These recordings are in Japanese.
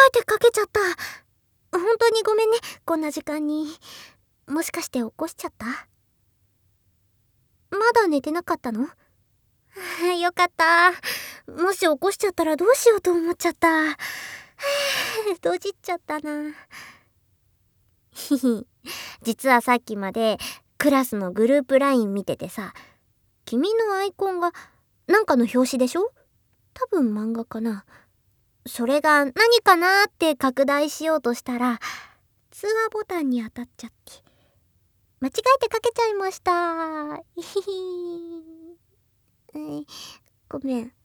えてかけちゃった。本当にごめんね、こんな時間に。もしかして起こしちゃった？まだ寝てなかったの？よかった。もし起こしちゃったらどうしようと思っちゃった。ドジっちゃったな。実はさっきまでクラスのグループ LINE 見ててさ、君のアイコンがなんかの表紙でしょ？多分漫画かな。それが何かなって拡大しようとしたら通話ボタンに当たっちゃって間違えてかけちゃいました。ごめん。も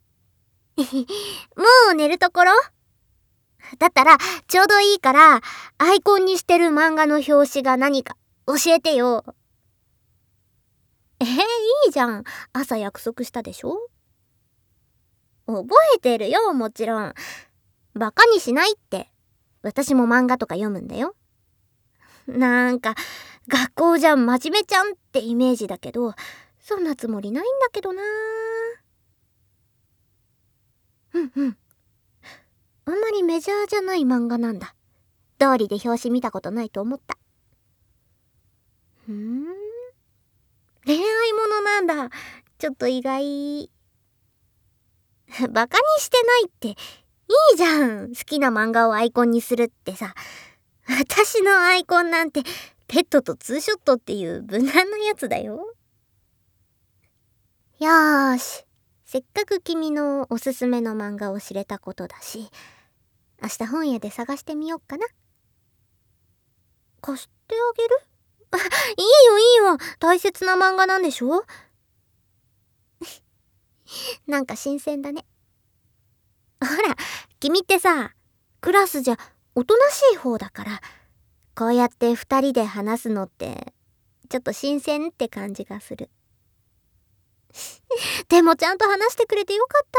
う寝るところ？だったらちょうどいいからアイコンにしてる漫画の表紙が何か教えてよ。いいじゃん。朝約束したでしょ？覚えてるよ、もちろん。バカにしないって。私も漫画とか読むんだよ。なんか学校じゃ真面目ちゃんってイメージだけど、そんなつもりないんだけどな。あんまりメジャーじゃない漫画なんだ。通りで表紙見たことないと思った。恋愛ものなんだ。ちょっと意外。バカにしてないって。いいじゃん。好きな漫画をアイコンにするってさ。私のアイコンなんてペットとツーショットっていう無難なやつだよ。よーし。せっかく君のおすすめの漫画を知れたことだし、明日本屋で探してみよっかな。貸してあげる？いいよ。大切な漫画なんでしょ？なんか新鮮だね。ほら、君ってさ、クラスじゃおとなしい方だから、こうやって二人で話すのって、ちょっと新鮮って感じがする。でもちゃんと話してくれてよかった。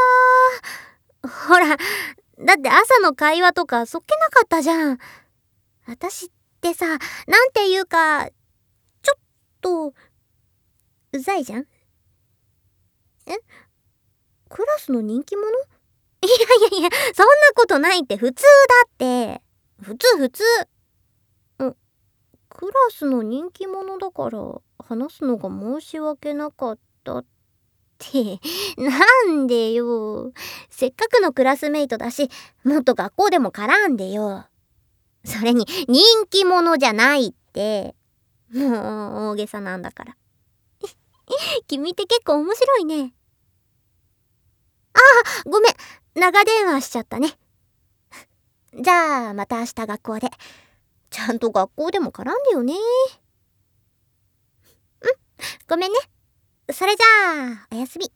ほら、だって朝の会話とかそっけなかったじゃん。私ってさ、なんていうか、ちょっと、うざいじゃん？クラスの人気者？いや、そんなことないって普通だって。普通。クラスの人気者だから話すのが申し訳なかったって。なんでよ。せっかくのクラスメイトだし、もっと学校でも絡んでよ。それに人気者じゃないって。もう大げさなんだから。君って結構面白いね。ごめん、長電話しちゃったね。じゃあまた明日学校で。ちゃんと学校でも絡んでよね。ごめんね。それじゃあおやすみ。